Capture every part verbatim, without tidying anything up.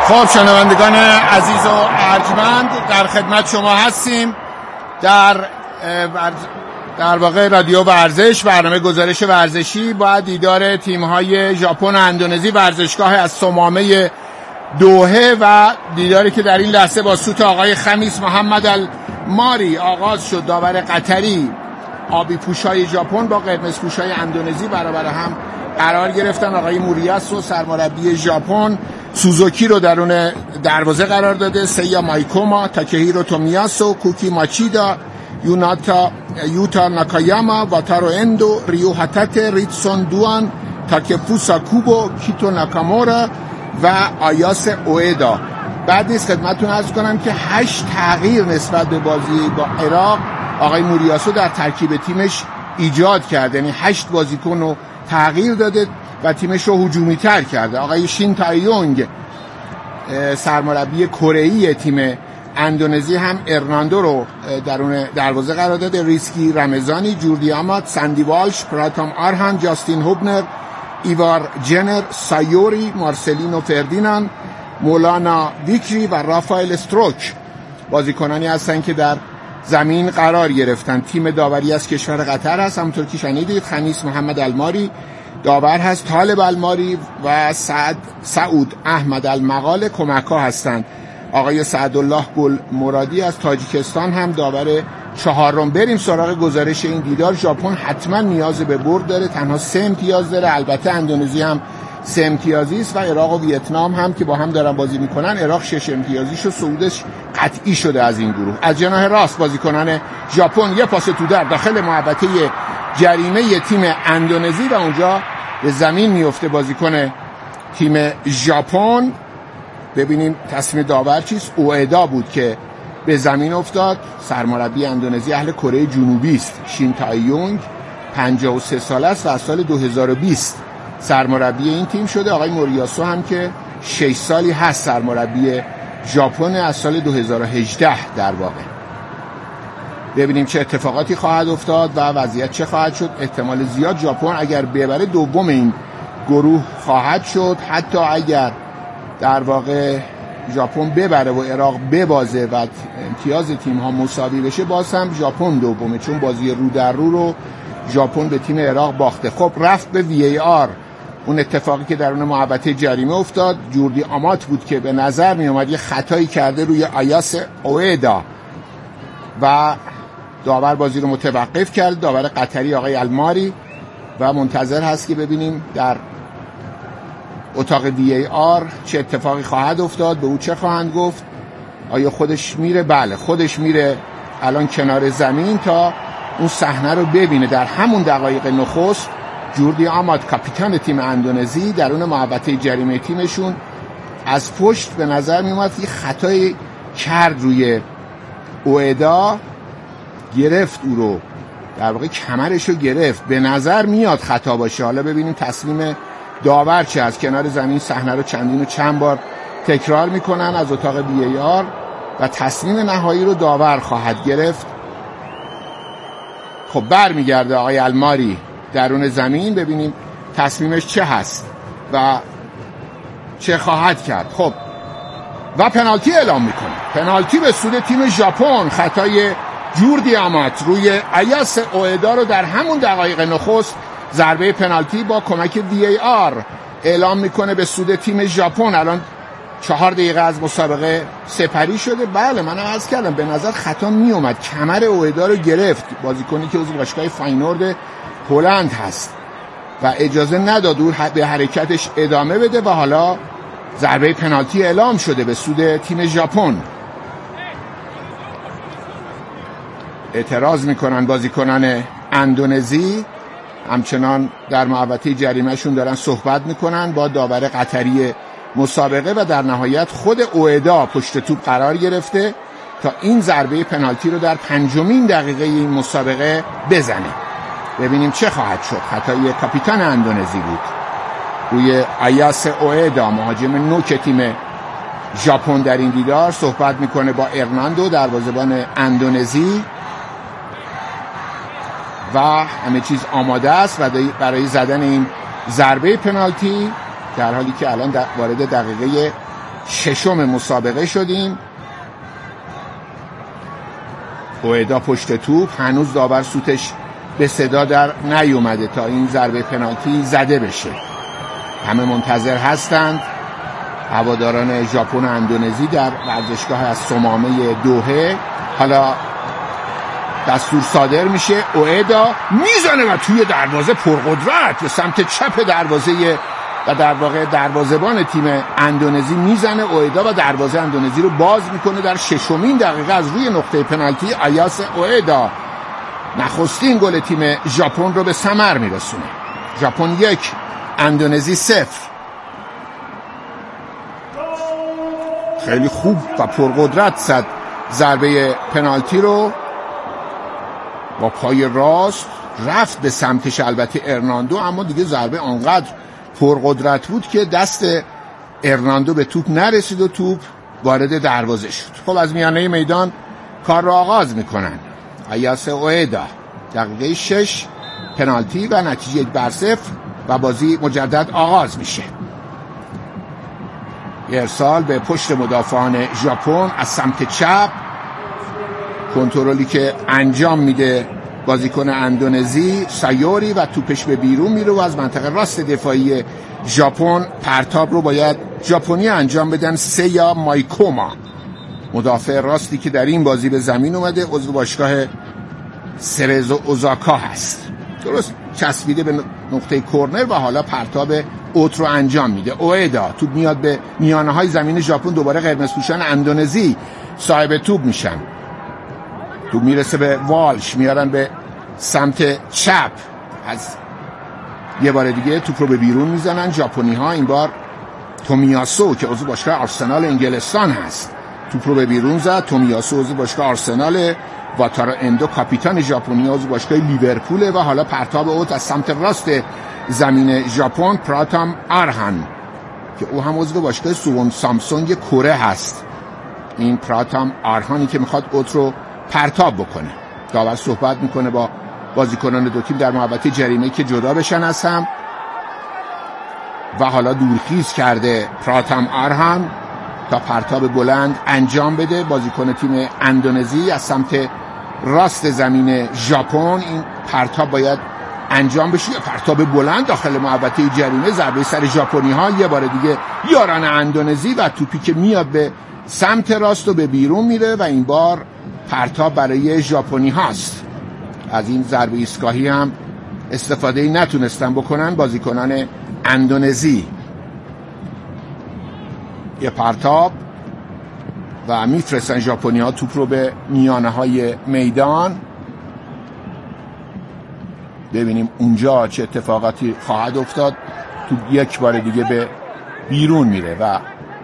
خب شنوندگان عزیز و ارجمند، در خدمت شما هستیم در در واقع رادیو ورزش، برنامه گزارش ورزشی با دیدار تیم‌های ژاپن و اندونزی ورزشگاه از صمامه دوحه و دیداری که در این لحظه با سوت آقای خمیس محمد الماری آغاز شد. داور قطری آبی پوشای ژاپن با قرمز پوشای اندونزی برابر هم قرار گرفتن. آقای موریاسو سرمربی ژاپن سوزوکی رو درون دروازه قرار داده، سیا مایکوما، تاکهیرو تومیاسو، کوکی ماچیدا، یوناتا یوتا ناکایاما، واتارو اندو، ریو هاتات، ریتسون دوان، تاکپوسا کوبو، کیتو ناکامورا و آیاس اوئدا. بعد نیست خدمتتون عرض کنم که هشت تغییر نسبت به بازی با عراق آقای موریاسو در ترکیب تیمش ایجاد کرده، یعنی هشت بازیکن رو تغییر داده و تیمش رو هجومی تر کرده. آقای شین تایونگ سرمربی کره‌ای تیم اندونزی هم ارناندو رو درون دروازه قرار داده، ریسکی رمضانی، جوردی آمات، سندی والش، پراتام آرهان، جاستین هوبنر، ایوار جنر، سایوری، مارسلینو فردیناند، مولانا ویکری و رافائل استروک بازیکنانی هستند که در زمین قرار گرفتن. تیم داوری از کشور قطر هست، همونطور که شنیدید. خمیس محمد الماری داور هست، طالب الماری و سعد سعود احمد المقال کمک‌ها هستند. آقای سعدالله گل مرادی از تاجیکستان هم داور چهارم. بریم سراغ گزارش این دیدار. ژاپن حتما نیاز به برد داره، تنها سه امتیاز داره. البته اندونزی هم سه امتیازی است و عراق و ویتنام هم که با هم دارن بازی میکنن. عراق شش امتیازیش و صعودش قطعی شده از این گروه. از جناح راست بازیکنان ژاپن یه پاس تو در داخل محوطه جریمه تیم اندونزی و اونجا به زمین میفته بازیکن تیم ژاپن. ببینیم تصمیم داور چیست. اوئدا بود که به زمین افتاد. سرمربی اندونزی اهل کره جنوبی است. شین تایونگ پنجاه و سه ساله است و از سال دو هزار و بیست سرمربی این تیم شده. آقای موریاسو هم که شش سالی هست سرمربی ژاپن، از سال دو هزار و هجده در واقع. ببینیم چه اتفاقاتی خواهد افتاد و وضعیت چه خواهد شد. احتمال زیاد ژاپن اگر ببره دوم این گروه خواهد شد. حتی اگر در واقع ژاپن ببره و عراق ببازه و امتیاز تیم ها مساوی بشه، باز هم ژاپن دومه، چون بازی رو در رو رو ژاپن به تیم عراق باخته. خب رفت به وی ای آر. اون اتفاقی که درون محوطه جریمه افتاد، جوردی آمات بود که به نظر می اومد یه خطایی کرده روی آیاس اوئدا و داور بازی رو متوقف کرد، داور قطری آقای الماری، و منتظر هست که ببینیم در اتاق وی ای آر چه اتفاقی خواهد افتاد، به او چه خواهند گفت. آیا خودش میره؟ بله خودش میره الان کنار زمین تا اون صحنه رو ببینه. در همون دقایق نخست جوردی آمات کاپیتان تیم اندونزی درون محوطه جریمه تیمشون از پشت به نظر می اومد یه خطایی کرد روی اوئدا، گرفت او رو، در واقع کمرش رو گرفت. به نظر میاد خطا باشه. حالا ببینیم تصمیم داور چه. از کنار زمین صحنه رو چندین و چند بار تکرار میکنن از اتاق وی ای آر و تصمیم نهایی رو داور خواهد گرفت. خب برمیگرده آقای الماری درون زمین، ببینیم تصمیمش چه هست و چه خواهد کرد. خب و پنالتی اعلام میکنه. پنالتی به سود تیم ژاپن. خطای جوردی آمات روی آیاس اوئدا رو در همون دقایق نخست ضربه پنالتی با کمک وی ای آر اعلام میکنه به سود تیم ژاپن. الان چهار دقیقه از مسابقه سپری شده. بله من عرض کردم به نظر خطا می اومد، کمر اوئدا رو گرفت، بازیکنی که عضو باشگاه فاینورد هلند هست و اجازه نداد او به حرکتش ادامه بده و حالا ضربه پنالتی اعلام شده به سود تیم ژاپن. اعتراض میکنن بازیکنان اندونزی، همچنان در محوطه جریمه شون دارن صحبت میکنن با داور قطری مسابقه و در نهایت خود اوئدا پشت توپ قرار گرفته تا این ضربه پنالتی رو در پنجمین دقیقه این مسابقه بزنه. ببینیم چه خواهد شد. خطای کاپیتان اندونزی بود روی آیاس اوئدا، مهاجم نوک تیم ژاپن. در این دیدار صحبت میکنه با ارناندو دروازه‌بان اندونزی و همه چیز آماده است برای زدن این ضربه پنالتی، در حالی که الان وارد دقیقه ششم مسابقه شدیم. اوئدا پشت توپ، هنوز داور سوتش به صدا در نیومده تا این ضربه پنالتی زده بشه. همه منتظر هستند. هواداران ژاپن و اندونزی در ورزشگاه از سومامه دوحه. حالا دستور صادر میشه، اوئدا میزنه و توی دروازه پرقدرت به سمت چپ دروازه و در واقع دروازه‌بان تیم اندونزی میزنه اوئدا و دروازه اندونزی رو باز میکنه. در ششمین دقیقه از روی نقطه پنالتی آیاس اوئدا نخستین گل تیم ژاپن رو به ثمر میرسونه. ژاپن یک، اندونزی صفر. خیلی خوب و پرقدرت زد ضربه پنالتی رو با پای راست، رفت به سمتش البته ارناندو، اما دیگه ضربه آنقدر پرقدرت بود که دست ارناندو به توپ نرسید و توپ وارد دروازه شد. خب از میانه میدان کار را آغاز میکنن. آیاس اوئدا دقیقه شش پنالتی و نتیجه یک بر صفر و بازی مجدد آغاز میشه. ارسال به پشت مدافعان ژاپن از سمت چپ، کنترلی که انجام میده بازیکن اندونزی سایوری و توپش به بیرون میره و از منطقه راست دفاعی ژاپن پرتاب رو باید ژاپنی انجام بدن. سیا مایکوما مدافع راستی که در این بازی به زمین اومده، عضو باشگاه سرزو اوزاکا هست. درست چسبیده به نقطه کرنر و حالا پرتاب اوت رو انجام میده. اوئدا توپ میاد به میانه های زمین ژاپن، دوباره قرمزپوشان اندونزی صاحب توپ میشن. توپ میرسه به والش، میارن به سمت چپ، از یه بار دیگه توپ رو به بیرون میزنن ژاپنی ها. این بار تومیاسو که عضو باشگاه آرسنال انگلستان هست توپ رو به بیرون زد. تومیاسو عضو باشگاه آرسنال، واتارا اندو کاپیتان ژاپنی عضو باشگاه لیورپول و حالا پرتاب اوت از سمت راست زمین ژاپن. پراتام آرهان که او هم عضو باشگاه سوون سامسونگ کره هست. این پراتام آرهانی که میخواد اوت رو پرتاب بکنه. داور صحبت میکنه با بازیکنان دو تیم در محوطه جریمه که جدا بشن از هم و حالا دورخیز کرده پراتام آرهان تا پرتاب بلند انجام بده. بازیکن تیم اندونزی از سمت راست زمین ژاپن، این پرتاب باید انجام بشه. پرتاب بلند داخل محوطه جریمه، ضربه سر ژاپنی ها. یه بار دیگه یاران اندونزی و توپی که میاد به سمت راست و به بیرون میره و این بار پرتاب برای ژاپنی هاست. از این ضربه ایستگاهی هم استفاده نتونستن بکنن بازیکنان اندونزی. یه پرتاب و میفرستن ژاپنی ها توپ رو به میانه های میدان. ببینیم اونجا چه اتفاقاتی خواهد افتاد. توپ یک بار دیگه به بیرون میره و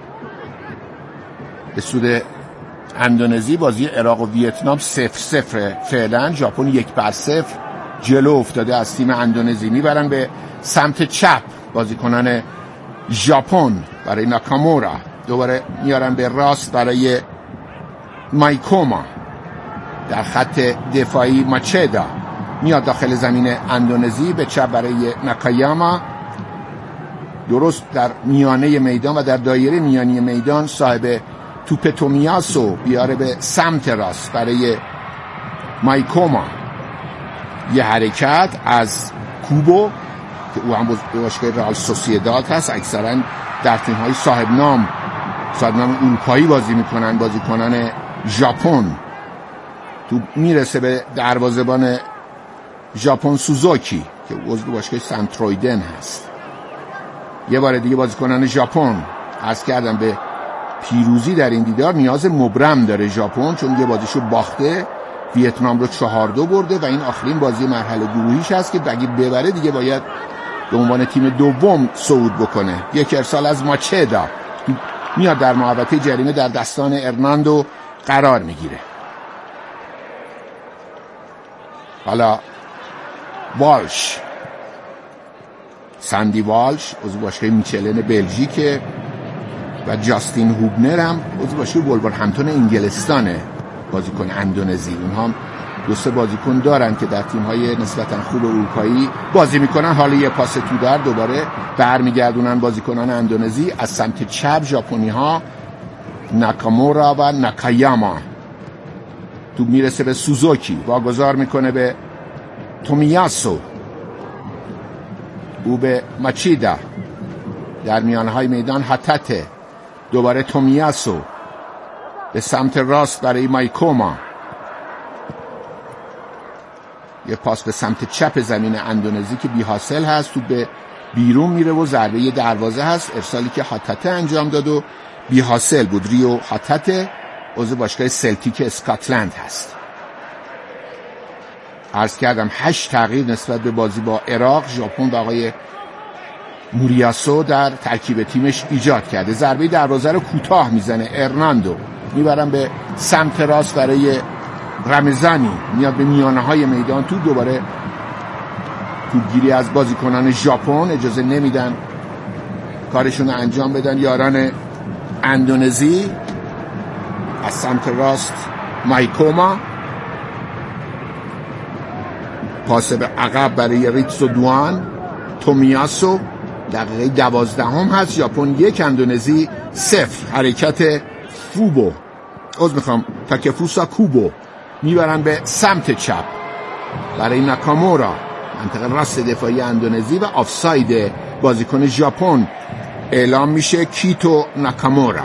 به سود اندونزی. بازی عراق و ویتنام صفر صفر فعلا. ژاپن یک بر صفر جلو افتاده از تیم اندونزی. میبرن به سمت چپ بازیکنان ژاپن برای ناکامورا، دوباره میارن به راست برای مایکوما. در خط دفاعی ماچدا میاد داخل زمین اندونزی، به چپ برای ناکایاما. درست در میانه میدان و در دایره میانی میدان صاحب توپ تومیاسو بیاره به سمت راست برای مایکوما. یه حرکت از کوبو که او هم باشگاه رئال سوسییداد هست. اکثرا در تیم‌های صاحب نام صاحب نام اروپایی بازی میکنن بازیکنان ژاپن. تو میرسه به دروازه‌بان ژاپن سوزوکی که عضو باشگاه سنترویدن هست. یه بار دیگه بازیکنان ژاپن، عرض کردم به پیروزی در این دیدار نیاز مبرم داره ژاپن، چون یه بازیشو باخته، ویتنام رو چهار دو برده و این آخرین بازی مرحله گروهیش هست که اگه ببره دیگه باید به عنوان تیم دوم صعود بکنه. یک ارسال از ماچدا میاد در محوطه جریمه، در دستان ارناندو قرار میگیره. حالا والش، ساندی والش عضو باشگاه میچلن بلژیک و جاستین هوبنر هم عضو باشگاه وولورهمپتون انگلستانه، بازیکن اندونزی. اونها هم دو سه بازیکن دارن که در تیم‌های نسبتاً خوب اروپایی بازی میکنن. حالا یه پاس تو در دوباره برمیگردونن بازیکنان اندونزی. از سمت چپ ژاپنی‌ها ناکامورا و ناکایاما. تو میرسه به سوزوکی، واگذار میکنه به تومیاسو، او به ماچیدا. در میانهای میدان هاتاته، دوباره تومیاسو به سمت راست برای مایکوما. یه پاس به سمت چپ زمین اندونزی که بی حاصل هست، تو به بیرون میره و ضربه دروازه هست. ارسالی که هاتاته انجام داد و بی حاصل بود. ریو هاتاته عضو باشگاه سلتیک اسکاتلند هست. عرض کردم هشت تغییر نسبت به بازی با عراق ژاپن و آقای موریاسو در ترکیب تیمش ایجاد کرده. ضربه دروازه رو کوتاه میزنه ارناندو، میبرن به سمت راست برای رمضانی، میاد به میانه های میدان. تو دوباره توپگیری از بازیکنان ژاپن، اجازه نمیدن کارشون رو انجام بدن یاران اندونزی. از سمت راست مایکوما، پاس به عقب برای ریتسو دوان. تومیاسو، دقیقه دوازدهم هست. ژاپن یک اندونزی صفر. حرکت فوبو از میخوام تاکفوسا کوبو میبرن به سمت چپ برای ناکامورا، منطقه راست دفاعی اندونزی، و آفساید بازیکن ژاپن اعلام میشه. کیتو ناکامورا.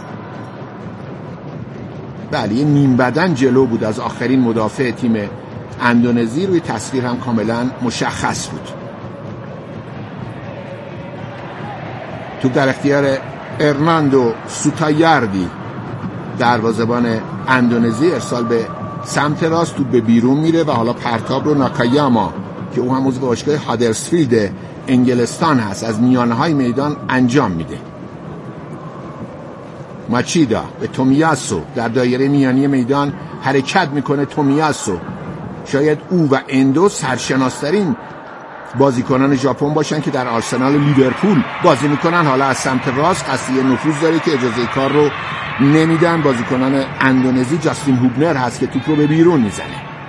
بله، یه نیم بدن جلو بود از آخرین مدافع تیم اندونزی. روی تصویر هم کاملا مشخص بود. تو در اختیار ارناندو سوتایاردی، دروازه‌بان اندونزی. ارسال به سمت راست، تو به بیرون میره و حالا پرتاب رو ناکایاما که او هم عضو باشگاه هادرسفیلد انگلستان هست از میانه های میدان انجام میده. ماچیدا به تومیاسو، در دایره میانی میدان حرکت میکنه. تومیاسو شاید او و اندو سرشناسترین بازیکنان ژاپن باشن که در آرسنال لیورپول بازی میکنن. حالا از سمت راست قصیه نفوذ داره که اجازه کار رو نمیدن بازیکنان اندونزی. جاستین هوبنر هست که توپ رو به بیرون میزنه.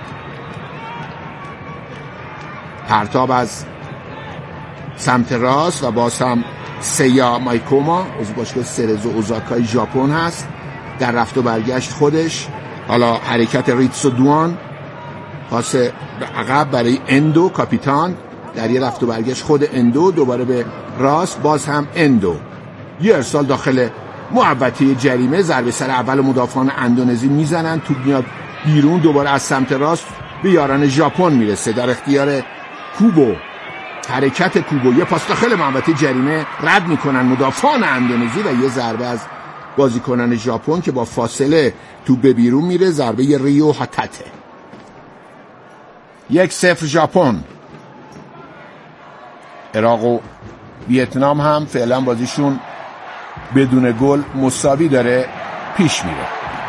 پرتاب از سمت راست و باز هم سیا مایکوما از باشگاه سرزو اوزاکای ژاپن هست. در رفت و برگشت خودش. حالا حرکت ریتسو دوان، پاس به عقب برای اندو کاپیتان. در یه رفت و برگشت خود اندو، دوباره به راست، باز هم اندو. یه ارسال داخل محوطه جریمه. ضربه سر اول مدافعان اندونزی میزنن، توپ میاد بیرون. دوباره از سمت راست به یاران ژاپن میرسه در اختیار کوبو. حرکت کوبو، یه پاس داخل محوطه جریمه رد میکنن مدافعان اندونزی و یه ضربه از بازیکنان ژاپن که با فاصله توپ به بیرون میره. ضربه ریو هاتاته. یک صفر ژاپن. عراق و ویتنام هم فعلا بازیشون بدون گل مساوی داره پیش میره.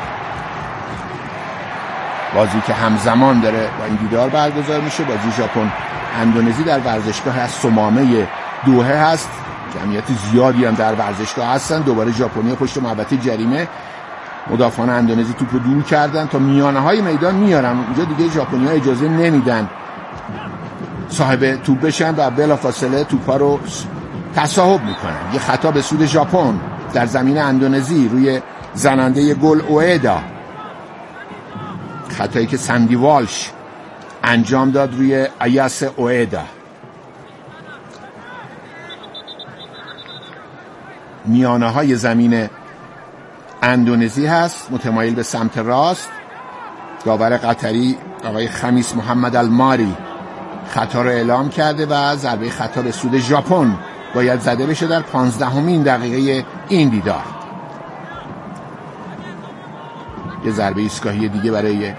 بازی که همزمان داره با این دیدار برگزار میشه. بازی ژاپن اندونزی در ورزشگاه از سومامه دوحه هست. جمعیت زیادی هم در ورزشگاه هستن. دوباره ژاپنی‌ها پشت محوطه جریمه. مدافعان اندونزی توپ رو دور کردن تا میانه های میدان میارن. اونجا دیگه ژاپنی‌ها اجازه نمیدن صاحب توپ بشن و بلافاصله توپا رو تصاحب میکنن. یه خطا به سود ژاپن در زمین اندونزی روی زننده گل اوئدا. خطایی که سندی والش انجام داد روی ایاس اوئدا. میانه های زمین اندونزی هست، متمایل به سمت راست. داور قطری آقای خمیس محمد الماری خطا رو اعلام کرده و ضربه خطا به سود ژاپن باید زده بشه در پانزدهمین دقیقه این دیدار. یه ضربه ایستگاهی دیگه برای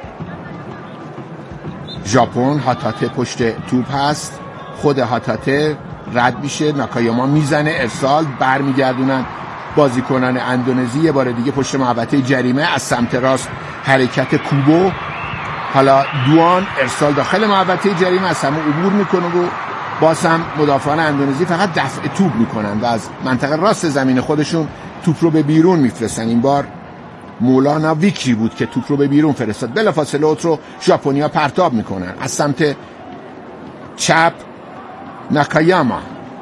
ژاپن. هاتاته پشت توپ هست، خود هاتاته رد میشه، ناکایاما میزنه، ارسال، برمیگردونن بازیکنان اندونزی. یه بار دیگه پشت محوطه جریمه از سمت راست حرکت کوبو. حالا دوان ارسال داخل محوطه جریمه، از همه عبور میکنه و باز هم مدافعان اندونزی فقط دفع توپ میکنن و از منطقه راست زمین خودشون توپ رو به بیرون میفرستن. این بار مولانا ویکری بود که توپ رو به بیرون فرستاد. بلافاصله اوت رو ژاپنیا پرتاب میکنن. از سمت چپ ناکایاما،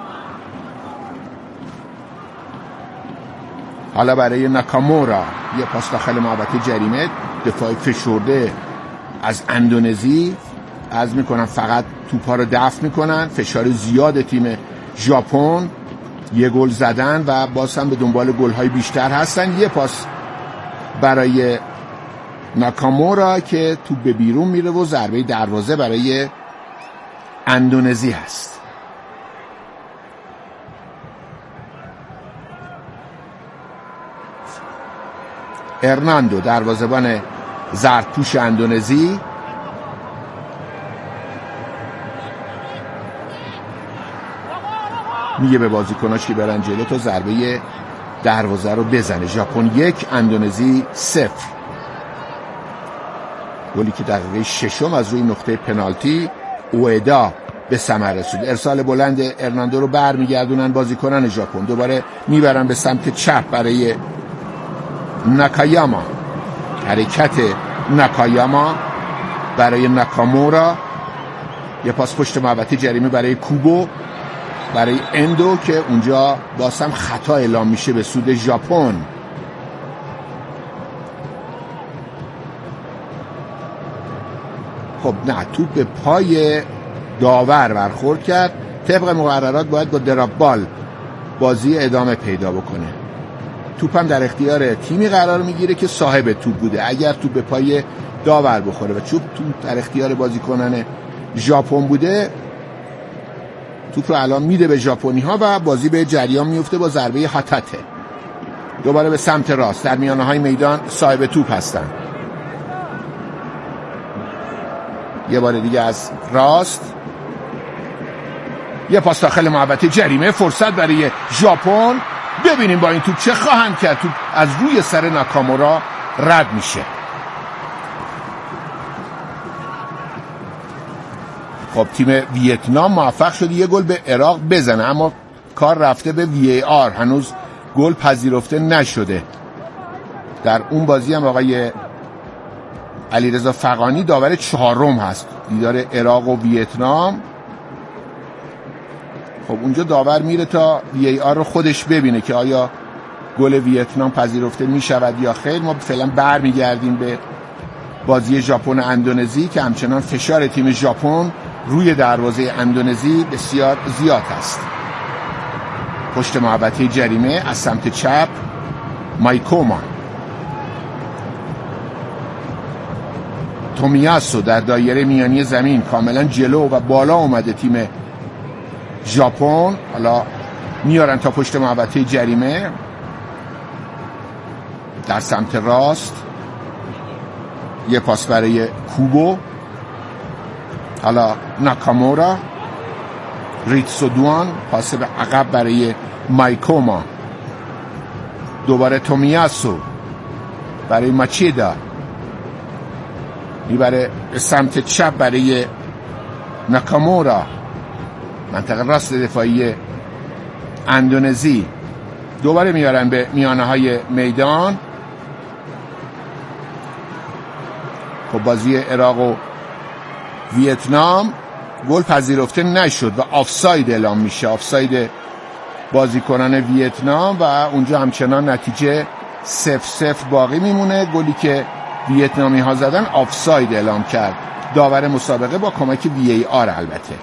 حالا برای ناکامورا یه پاس داخل محوطه جریمه. دفاع فشرده از اندونزی عرض میکنن فقط توپا رو دفع میکنن. فشار زیاد تیم ژاپن، یه گل زدن و باز هم به دنبال گل‌های بیشتر هستن. یه پاس برای ناکامورا که توپ به بیرون میره و ضربه دروازه برای اندونزی هست. ارناندو دروازه‌بان زردپوش اندونزی میگه به بازیکناش که برن جلو تا ضربه دروازه رو بزنه. ژاپن یک اندونزی صفر. گلی که دقیقه ششم از روی نقطه پنالتی اوئدا به ثمر رسید. ارسال بلند ارناندو رو برمیگردونن بازیکنان ژاپن. دوباره میبرن به سمت چپ برای ناکایاما. حرکت ناکایاما برای ناکامورا. یه پاس پشت محوطه جریمه برای کوبو، برای اندو که اونجا باز هم خطا اعلام میشه به سود ژاپن. خب نه، توپ به پای داور برخورد کرد. طبق مقررات باید با دراپ بال بازی ادامه پیدا بکنه. توپ هم در اختیار تیمی قرار میگیره که صاحب توپ بوده. اگر توپ به پای داور بخوره و توپ در اختیار بازیکنان ژاپن بوده، توپ رو الان میده به ژاپنی ها و بازی به جریان میفته با ضربه هاتاته. دوباره به سمت راست در میانه های میدان صاحب توپ هستن. یه بار دیگه از راست یه پاس داخل محوطه جریمه. فرصت برای ژاپن. ببینیم با این توپ چه خواهند کرد. توپ از روی سر ناکامورا رد میشه. خب تیم ویتنام موفق شد یه گل به عراق بزنه، اما کار رفته به وی ای آر. هنوز گل پذیرفته نشده. در اون بازی هم آقای علیرضا فغانی داور چهارم هست، دیدار عراق و ویتنام. خب اونجا داور میره تا وی ای آر رو خودش ببینه که آیا گل ویتنام پذیرفته میشود یا خیر. ما فعلا برمیگردیم به بازی ژاپن اندونزی که همچنان فشار تیم ژاپن روی دروازه اندونزی بسیار زیاد است. پشت محوطه جریمه از سمت چپ مایکوما. تومیاسو در دایره میانی زمین کاملا جلو و بالا اومده تیم ژاپن. حالا میارن تا پشت محوطه جریمه در سمت راست. یه پاس برای کوبو، حالا ناکامورا. ریتسودوان پاس به عقب برای مایکوما. دوباره تومیاسو برای ماچیدا، میبره به سمت چپ برای ناکامورا. منطقه راست دفاعی اندونزی. دوباره میارن به میانه های میدان. خب بازی عراق و ویتنام گل پذیرفته نشد و آفساید اعلام میشه. آفساید بازیکنان ویتنام و اونجا همچنان نتیجه صفر صفر باقی میمونه. گلی که ویتنامی ها زدن آفساید اعلام کرد داور مسابقه با کمک وی ای آر. البته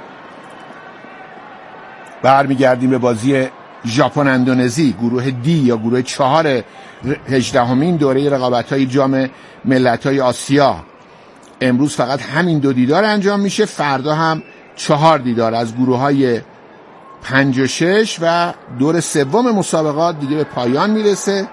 برمیگردیم به بازی ژاپن اندونزی، گروه دی یا گروه چهار هجدهمین دوره رقابت‌های جام ملت‌های آسیا. امروز فقط همین دو دیدار انجام میشه. فردا هم چهار دیدار از گروه‌های پنج و شش و دور سوم مسابقات دیگه به پایان میرسه.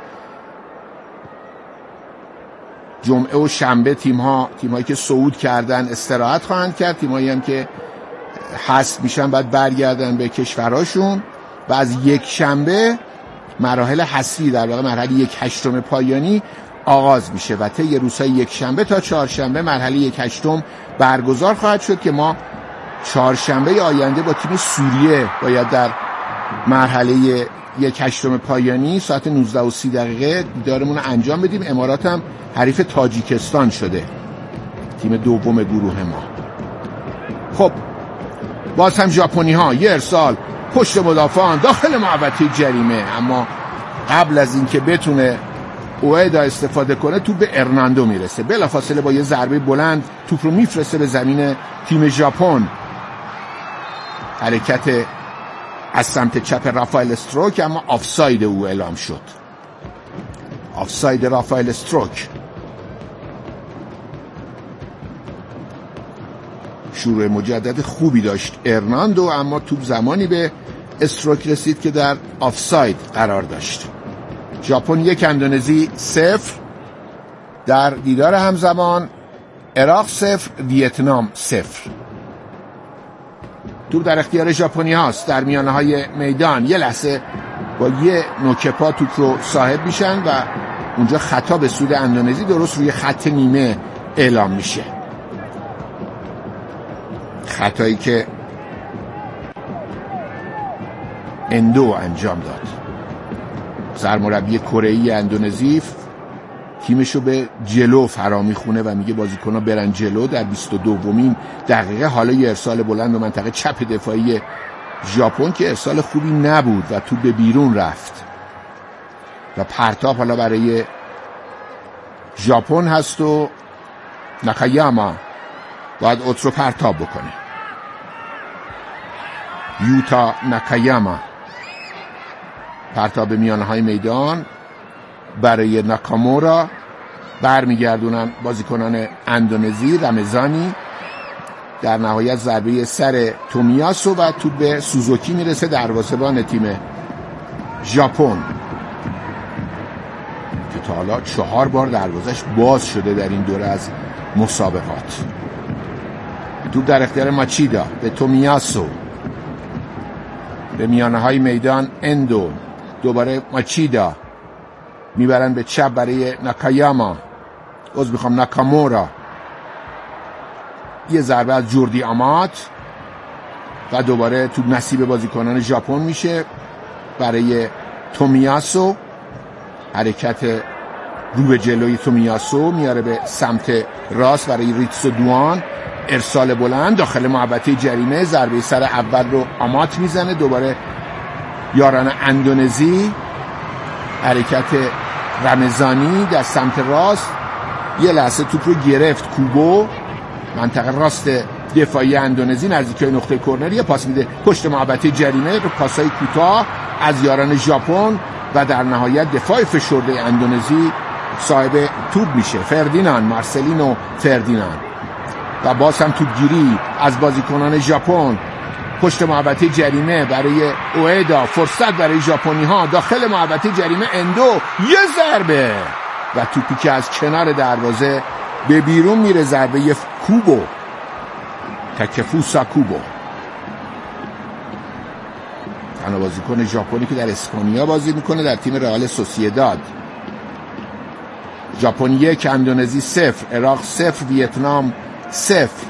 جمعه و شنبه تیم‌ها تیم‌هایی که صعود کردن استراحت خواهند کرد. تیم‌هایی هم که حذف میشن بعد برگردن به کشورهاشون و از یک شنبه مراحل حذفی در واقع مرحله یک هشتم پایانی آغاز میشه و طی روزهای یک شنبه تا چهارشنبه مرحله یک هشتم برگزار خواهد شد که ما چهارشنبه آینده با تیم سوریه باید در مرحله یک هشتم پایانی ساعت نوزده و سی دقیقه دیدارمون رو انجام بدیم. امارات هم حریف تاجیکستان شده، تیم دوم گروه ما. خب باز هم ژاپنی ها یه ارسال پشت مدافعان داخل محوطه جریمه، اما قبل از اینکه بتونه اوئدا استفاده کنه توپ به ارناندو میرسه. بلافاصله با یه ضربه بلند توپ رو میفرسته به زمین تیم ژاپن. حرکت از سمت چپ رافائل استروک، اما آفساید او اعلام شد. آفساید رافائل استروک. شروع مجدد خوبی داشت ارناندو، اما توپ زمانی به استروک رسید که در آفساید قرار داشت. ژاپن یک، اندونزی صفر. در دیدار همزمان عراق صفر، ویتنام صفر. توپ در اختیار ژاپنی هاست. در میانه های میدان یه لحظه با یه نوک پا توپ رو صاحب میشن و اونجا خطا به سود اندونزی درست روی خط نیمه اعلام میشه. خطایی که اندو انجام داد. سرمربی کره‌ای اندونزی تیمشو به جلو فرا میخونه و میگه بازیکن‌ها برن جلو. در بیست و دومین دقیقه حالا یه ارسال بلند به منطقه چپ دفاعی ژاپن که ارسال خوبی نبود و تو به بیرون رفت و پرتاب حالا برای ژاپن هست و ناکایاما باید اوت رو پرتاب بکنه. یوتا ناکایاما پرتاب میانه های میدان برای ناکامورا. برمیگردونن بازیکنان اندونزی. رمزانی در نهایت ضربه سر تومیاسو و توپ به سوزوکی میرسه، دروازه‌بان تیم ژاپن که تا حالا چهار بار دروازش باز شده در این دوره از مسابقات. توپ در اختیار ماچیدا به تومیاسو. به میانه های میدان اندو، دوباره ماچیدا میبرن به چپ برای ناکایاما. از میخوام ناکامورا. یه ضربه از جوردی آمات و دوباره تو نصیب بازیکنان ژاپن میشه برای تومیاسو. حرکت رو به جلوی تومیاسو میاره به سمت راست برای ریتسو دوان. ارسال بلند داخل محوطه جریمه. ضربه سر اول رو آمات میزنه. دوباره یاران اندونزی. حرکت رمزانی در سمت راست. یه لحظه توپ رو گرفت کوبو، منطقه راست دفاعی اندونزی نزدیک نقطه کرنر. یه پاس میده پشت محوطه جریمه رو پاسای کوتاه از یاران ژاپن و در نهایت دفاع فشرده اندونزی صاحب توپ میشه. فردیناند، مارسلینو فردیناند. و باز هم توپگیری از بازیکنان ژاپن پشت محوطه جریمه برای اوئدا. فرصت برای ژاپنی ها داخل محوطه جریمه. اندو یه ضربه و توپی که از کنار دروازه به بیرون میره. ضربه کوبو، تاکفوسا کوبو، تنها بازیکن ژاپنی که در اسپانیا بازی میکنه در تیم رئال سوسییداد. ژاپن یک، اندونزی صفر. عراق صفر، ویتنام صفر.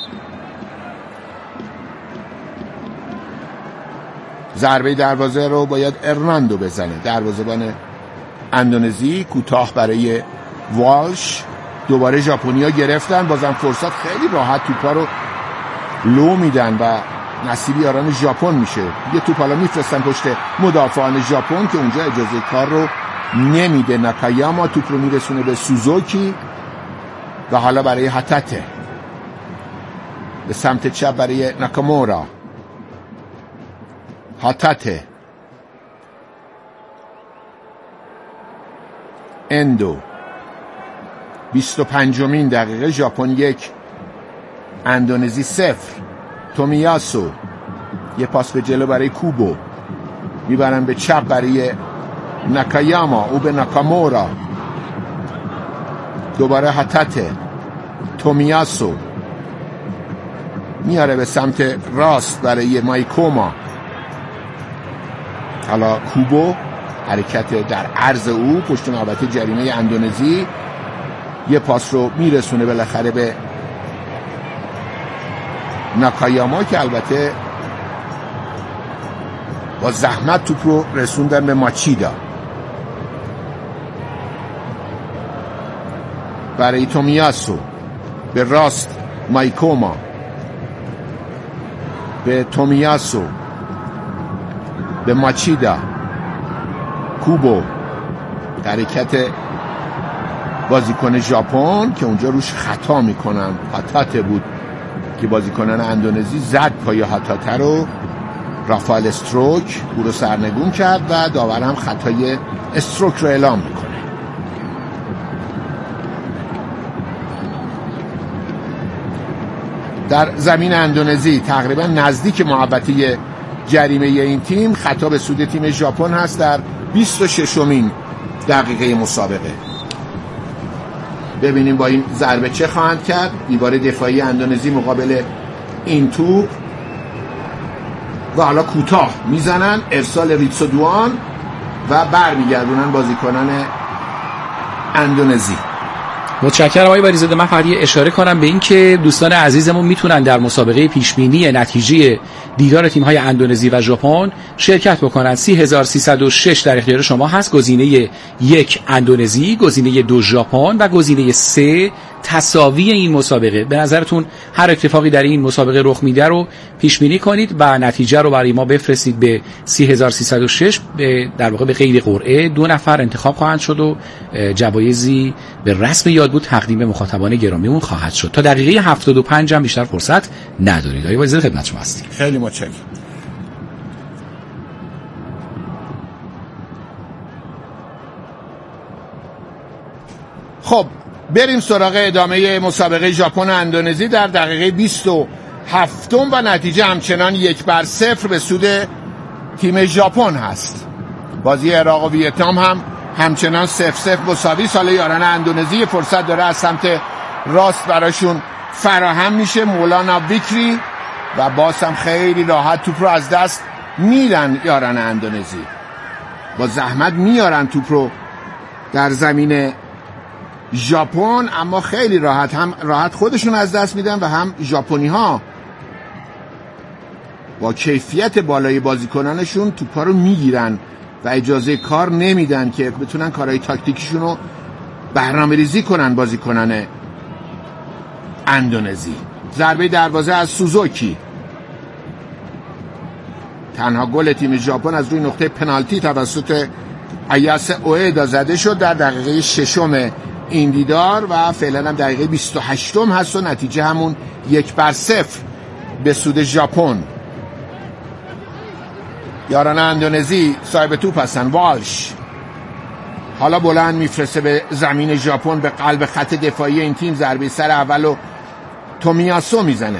ضربه دروازه رو باید ارناندو بزنه، دروازه‌بان اندونزی. کوتاه برای والش. دوباره ژاپنیا گرفتن، بازم فرصت، خیلی راحت توپا رو لو میدن و نصیب یاران ژاپن میشه. یه توپ حالا میفرستن پشت مدافعان ژاپن که اونجا اجازه کار رو نمیده. ناکایاما توپ رو میرسونه به سوزوکی و حالا برای هاتاته به سمت چپ برای ناکامورا. هاتاته، اندو. بیست و پنجمین دقیقه. ژاپن یک، اندونزی صفر. تومیاسو. یه پاس به جلو برای کوبو. میبرن به چپ برای ناکایاما. او به ناکامورا. دوباره هاتاته. تومیاسو میاره به سمت راست برای مایکوما. حالا کوبو، حرکت در عرض او پشت محوطه جریمه اندونزی. یه پاس رو میرسونه بالاخره به ناکایاما که البته با زحمت توپ رو رسوندن به ماچیدا. برای تومیاسو، به راست مایکوما، به تومیاسو، به ماچیدا، کوبو، حرکت بازیکن ژاپن که اونجا روش خطا میکنن، هاتاته بود که بازیکنان اندونزی زد پای هاتاته رو، رافائل استروک او رو سرنگون کرد و داور هم خطای استروک رو اعلام میکنه. در زمین اندونزی تقریبا نزدیک محوطه جریمه این تیم، خطا به سود تیم ژاپن هست در بیست و ششمین دقیقه مسابقه. ببینیم با این ضربه چه خواهند کرد. دیوار دفاعی اندونزی مقابل این توپ و حالا کوتاه میزنن، ارسال ریتسو دوان و برمیگردونن بازیکنان اندونزی. متشکرم آقای واریزاده. من فقط یه اشاره کنم به این که دوستان عزیزمون میتونن در مسابقه پیشبینی نتیجه دیدار تیم‌های اندونزی و ژاپن شرکت بکنن. سی هزار و سیصد و شش در اختیار شما هست. گزینه یک اندونزی، گزینه دو ژاپن و گزینه سه تساوی این مسابقه. به نظرتون هر اتفاقی در این مسابقه رخ میده رو پیش بینی کنید و نتیجه رو برای ما بفرستید به سی هزار و سیصد و شش. به در واقع به غیر قرعه دو نفر انتخاب خواهند شد و جوایزی به رسم یاد بود تقدیم مخاطبان گرامیمون خواهد شد. تا دقیقه هفتاد و پنج هم بیشتر فرصت ندارید. آقای واریزاده خدمت شما هستیم. خیلی متشکرم. خب بریم سراغ ادامه مسابقه ژاپن و اندونزی در دقیقه بیست و هفت و نتیجه همچنان یک بر صفر به سود تیم ژاپن هست. بازی عراق و ویتنام هم همچنان صفر صفر مساوی. سال یاران اندونزی فرصت داره از سمت راست براشون فراهم میشه. مولانا بیکری و باز هم خیلی راحت توپ رو از دست میدن یاران اندونزی. با زحمت میارن توپ رو در زمین ژاپن، اما خیلی راحت، هم راحت خودشون از دست میدن و هم ژاپنی ها با کیفیت بالای بازیکنانشون توپا رو میگیرن و اجازه کار نمیدن که بتونن کارهای تاکتیکیشون رو برنامه‌ریزی کنن بازیکنان اندونزی. ضربه دروازه از سوزوکی. تنها گل تیم ژاپن از روی نقطه پنالتی توسط ایاس اوئدا زده شد در دقیقه ششم این دیدار و فعلا هم دقیقه بیست و هشت هست و نتیجه همون یک بر صفر به سود ژاپن. یاران اندونزی صاحب توپ هستن. والش حالا بلند میفرسته به زمین ژاپن، به قلب خط دفاعی این تیم. ضربه سر اولو تومیاسو میزنه.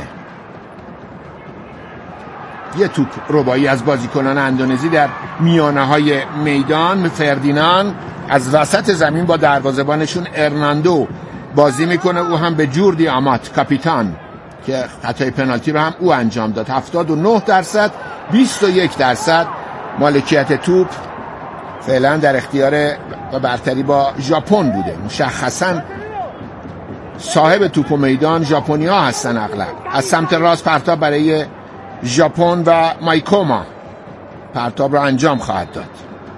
یه توپ ربایی از بازیکنان اندونزی در میانه های میدان. فردیناند از وسط زمین با دروازه‌بانشون ارناندو بازی میکنه. او هم به جوردی آمات کاپیتان که خطای پنالتی رو هم او انجام داد. هفتاد و نه درصد بیست و یک درصد مالکیت توپ فعلا در اختیار و برتری با ژاپن بوده. مشخصا صاحب توپ و میدان ژاپنی‌ها هستن اغلب. از سمت راست پرتاب برای ژاپن و مایکوما پرتاب رو انجام خواهد داد.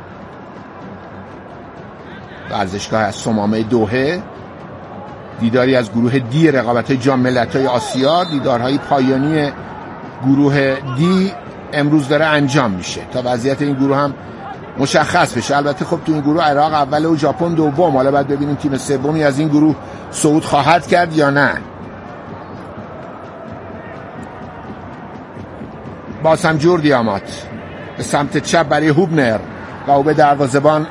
ورزشگاه از سومامه دوحه، دیداری از گروه دی رقابت جام ملت‌های آسیا. دیدارهای پایانی گروه دی امروز داره انجام میشه تا وضعیت این گروه هم مشخص بشه. البته خب تو این گروه عراق اول و ژاپن دوم. حالا باید ببینیم تیم سومی از این گروه صعود خواهد کرد یا نه. باز هم جوردی آمات به سمت چپ برای هوبنر و او به دروازه‌بان